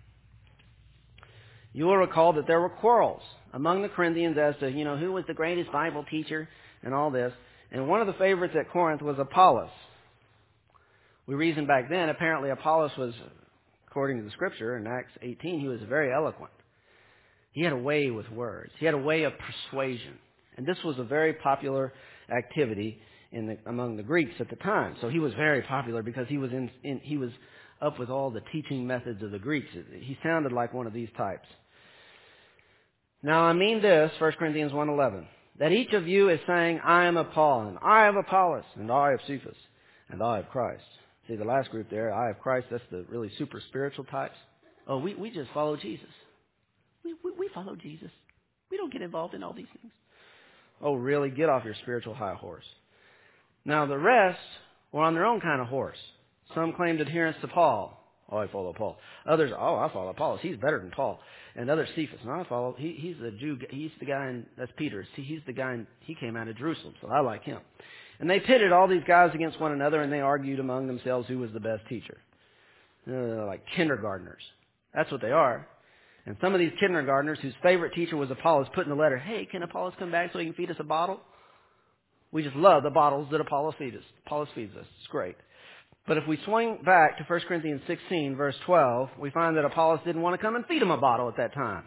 you will recall that there were quarrels among the Corinthians as to, you know, who was the greatest Bible teacher and all this. And one of the favorites at Corinth was Apollos. We reasoned back then, apparently Apollos was, according to the Scripture in Acts eighteen, he was very eloquent. He had a way with words. He had a way of persuasion. And this was a very popular activity in the, among the Greeks at the time. So he was very popular because he was in, in he was up with all the teaching methods of the Greeks. He sounded like one of these types. Now I mean this, First Corinthians one eleven, that each of you is saying, I am of Paul, and I of Apollos, and I of Cephas, and I of Christ. See, the last group there, I of Christ, that's the really super spiritual types. Oh, we, we just follow Jesus. We, we, we follow Jesus. We don't get involved in all these things. Oh, really? Get off your spiritual high horse. Now, the rest were on their own kind of horse. Some claimed adherence to Paul. Oh, I follow Paul. Others, oh, I follow Apollos. He's better than Paul. And others, Cephas. No, I follow. He, he's the Jew. He's the guy in, that's Peter. See, he's the guy in, he came out of Jerusalem, so I like him. And they pitted all these guys against one another, and they argued among themselves who was the best teacher. Uh, like kindergartners. That's what they are. And some of these kindergartners whose favorite teacher was Apollos put in the letter, hey, can Apollos come back so he can feed us a bottle? We just love the bottles that Apollos feeds us. Apollos feeds us. It's great. But if we swing back to First Corinthians sixteen, verse twelve, we find that Apollos didn't want to come and feed him a bottle at that time,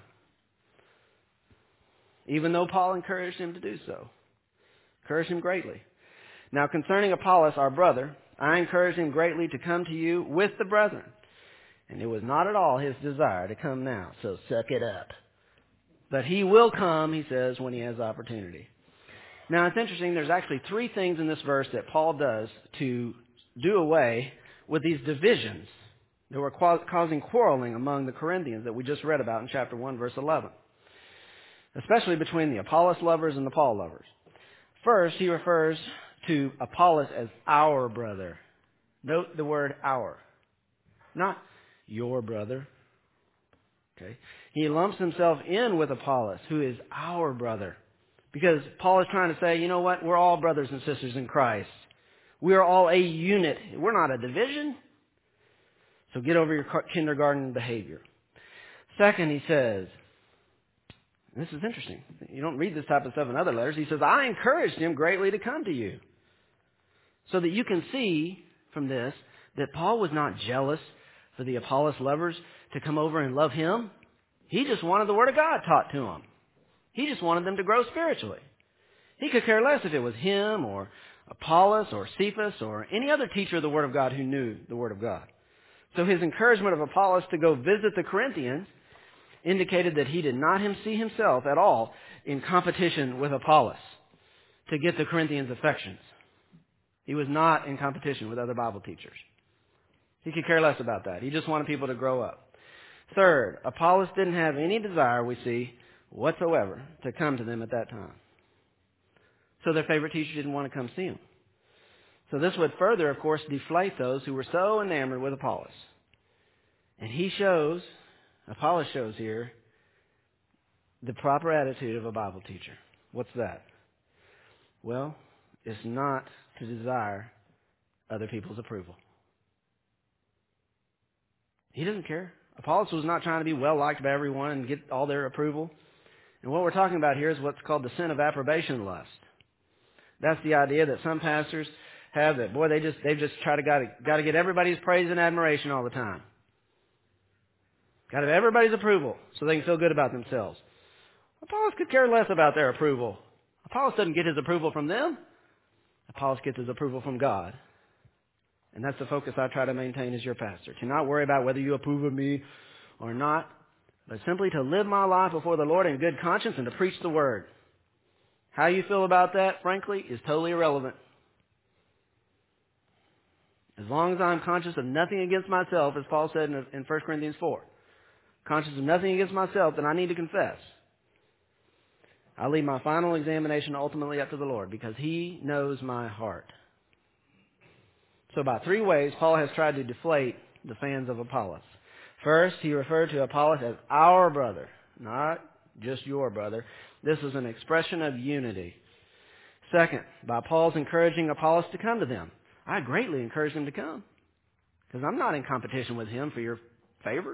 even though Paul encouraged him to do so. Encouraged him greatly. Now, concerning Apollos, our brother, I encouraged him greatly to come to you with the brethren. And it was not at all his desire to come now, so suck it up. But he will come, he says, when he has opportunity. Now, it's interesting, there's actually three things in this verse that Paul does to do away with these divisions that were causing quarreling among the Corinthians that we just read about in chapter one, verse eleven. Especially between the Apollos lovers and the Paul lovers. First, he refers to Apollos as our brother. Note the word our. Not your brother. Okay. He lumps himself in with Apollos, who is our brother. Because Paul is trying to say, you know what? We're all brothers and sisters in Christ. We are all a unit. We're not a division. So get over your kindergarten behavior. Second, he says, this is interesting. You don't read this type of stuff in other letters. He says, I encouraged him greatly to come to you. So that you can see from this that Paul was not jealous for the Apollos lovers to come over and love him. He just wanted the Word of God taught to him. He just wanted them to grow spiritually. He could care less if it was him or Apollos or Cephas or any other teacher of the Word of God who knew the Word of God. So his encouragement of Apollos to go visit the Corinthians indicated that he did not see himself at all in competition with Apollos to get the Corinthians' affections. He was not in competition with other Bible teachers. He could care less about that. He just wanted people to grow up. Third, Apollos didn't have any desire, we see, whatsoever to come to them at that time. So their favorite teacher didn't want to come see them. So this would further, of course, deflate those who were so enamored with Apollos. And he shows, Apollos shows here, the proper attitude of a Bible teacher. What's that? Well, it's not to desire other people's approval. He doesn't care. Apollos was not trying to be well-liked by everyone and get all their approval. And what we're talking about here is what's called the sin of approbation lust. That's the idea that some pastors have that, boy, they just, they've just tried to got to, got to get everybody's praise and admiration all the time. Got to have everybody's approval so they can feel good about themselves. Apollos could care less about their approval. Apollos doesn't get his approval from them. Apollos gets his approval from God. And that's the focus I try to maintain as your pastor. To not worry about whether you approve of me or not, but simply to live my life before the Lord in good conscience and to preach the Word. How you feel about that, frankly, is totally irrelevant. As long as I'm conscious of nothing against myself, as Paul said in First Corinthians four, conscious of nothing against myself, then I need to confess. I leave my final examination ultimately up to the Lord because He knows my heart. So by three ways, Paul has tried to deflate the fans of Apollos. First, he referred to Apollos as our brother, not just your brother. This is an expression of unity. Second, by Paul's encouraging Apollos to come to them. I greatly encourage him to come because I'm not in competition with him for your favor.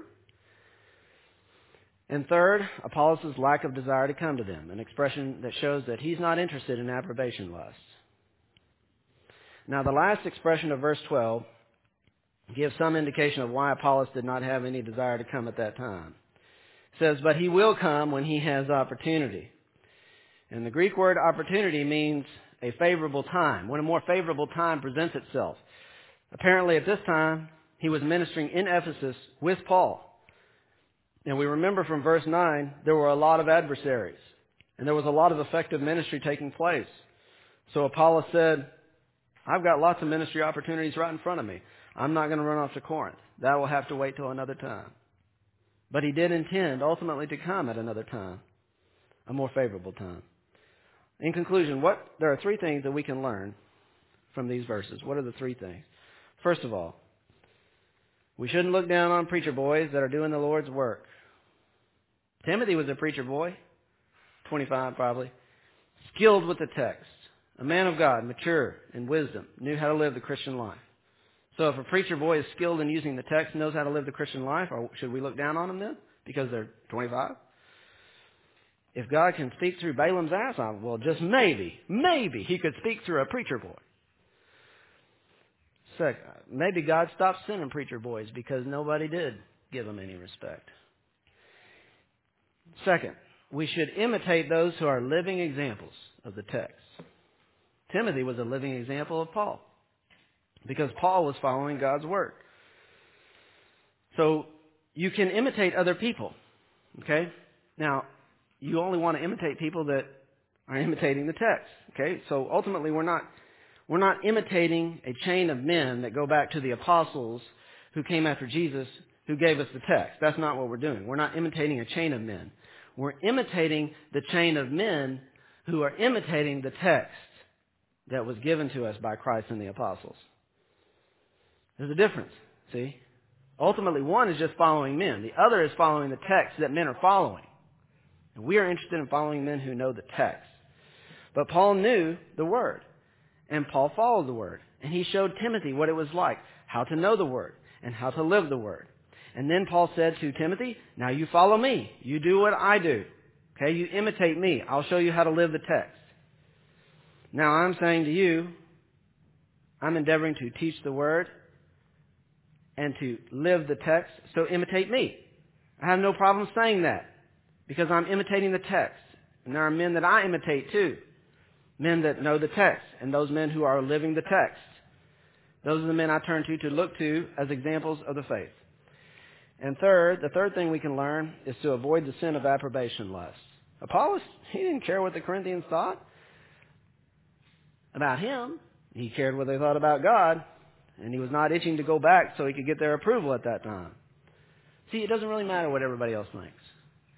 And third, Apollos' lack of desire to come to them, an expression that shows that he's not interested in approbation lusts. Now, the last expression of verse twelve gives some indication of why Apollos did not have any desire to come at that time. It says, but he will come when he has opportunity. And the Greek word opportunity means a favorable time, when a more favorable time presents itself. Apparently at this time, he was ministering in Ephesus with Paul. And we remember from verse nine, there were a lot of adversaries. And there was a lot of effective ministry taking place. So Apollos said, I've got lots of ministry opportunities right in front of me. I'm not going to run off to Corinth. That will have to wait till another time. But he did intend ultimately to come at another time, a more favorable time. In conclusion, what there are three things that we can learn from these verses. What are the three things? First of all, we shouldn't look down on preacher boys that are doing the Lord's work. Timothy was a preacher boy, twenty-five probably, skilled with the text, a man of God, mature in wisdom, knew how to live the Christian life. So if a preacher boy is skilled in using the text and knows how to live the Christian life, or should we look down on them then because they're twenty-five? If God can speak through Balaam's ass, well, just maybe, maybe he could speak through a preacher boy. Second, maybe God stopped sending preacher boys because nobody did give them any respect. Second, we should imitate those who are living examples of the text. Timothy was a living example of Paul because Paul was following God's word. So you can imitate other people, okay? Now, you only want to imitate people that are imitating the text, okay? So ultimately, we're not we're not imitating a chain of men that go back to the apostles who came after Jesus, who gave us the text. That's not what we're doing. We're not imitating a chain of men. We're imitating the chain of men who are imitating the text that was given to us by Christ and the apostles. There's a difference, see? Ultimately, one is just following men. The other is following the text that men are following. And we are interested in following men who know the text. But Paul knew the Word. And Paul followed the Word. And he showed Timothy what it was like, how to know the Word, and how to live the Word. And then Paul said to Timothy, now you follow me. You do what I do. Okay, you imitate me. I'll show you how to live the text. Now I'm saying to you, I'm endeavoring to teach the Word and to live the text, so imitate me. I have no problem saying that because I'm imitating the text. And there are men that I imitate too. Men that know the text and those men who are living the text. Those are the men I turn to to look to as examples of the faith. And third, the third thing we can learn is to avoid the sin of approbation lust. Apollos, he didn't care what the Corinthians thought about him. He cared what they thought about God. And he was not itching to go back so he could get their approval at that time. See, it doesn't really matter what everybody else thinks.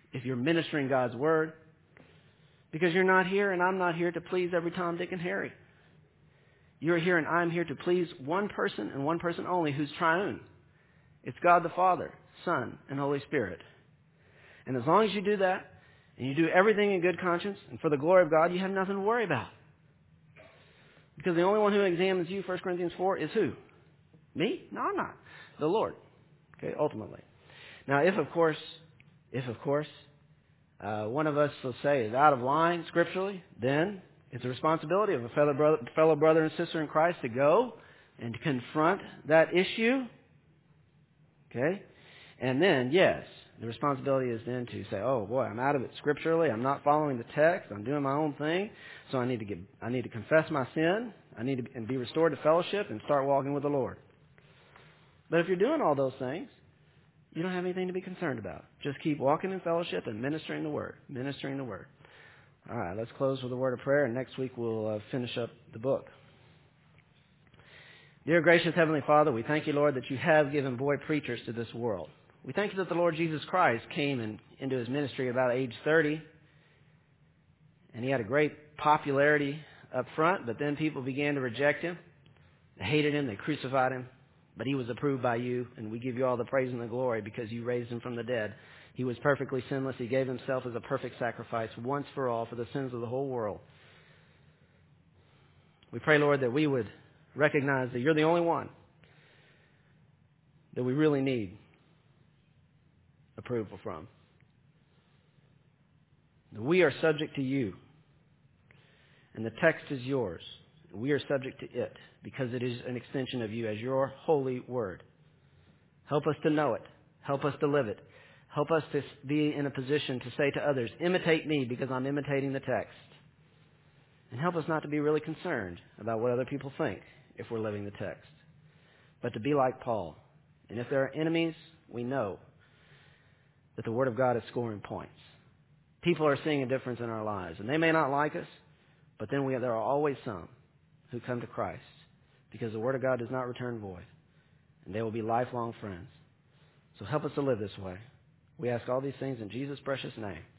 if you're ministering God's Word, because you're not here and I'm not here to please every Tom, Dick, and Harry. You're here and I'm here to please one person and one person only who's triune. It's God the Father, Son, and Holy Spirit. And as long as you do that, and you do everything in good conscience and for the glory of God, you have nothing to worry about. Because the only one who examines you, First Corinthians four, is who? Me? No, I'm not. The Lord. Okay, ultimately. Now, if of course, if of course, uh, one of us, let's say, is out of line scripturally, then it's a responsibility of a fellow brother, fellow brother and sister in Christ to go and to confront that issue. Okay? And then, yes, the responsibility is then to say, oh boy, I'm out of it scripturally. I'm not following the text. I'm doing my own thing. So I need to get, I need to confess my sin. I need to be, and be restored to fellowship and start walking with the Lord. But if you're doing all those things, you don't have anything to be concerned about. Just keep walking in fellowship and ministering the Word. Ministering the Word. All right, let's close with a word of prayer, and next week we'll uh, finish up the book. Dear gracious Heavenly Father, we thank you, Lord, that you have given boy preachers to this world. We thank you that the Lord Jesus Christ came in, into his ministry about age thirty, and he had a great popularity up front, but then people began to reject him. They hated him, they crucified him, but he was approved by you, and we give you all the praise and the glory because you raised him from the dead. He was perfectly sinless. He gave himself as a perfect sacrifice once for all for the sins of the whole world. We pray, Lord, that we would recognize that you're the only one that we really need approval from. We are subject to you, and the text is yours. We are subject to it because it is an extension of you as your holy word. Help us to know it. Help us to live it. Help us to be in a position to say to others, imitate me because I'm imitating the text. And help us not to be really concerned about what other people think if we're living the text, but to be like Paul. And if there are enemies, we know that the Word of God is scoring points. People are seeing a difference in our lives, and they may not like us, but then we, there are always some who come to Christ because the Word of God does not return void, and they will be lifelong friends. So help us to live this way. We ask all these things in Jesus' precious name.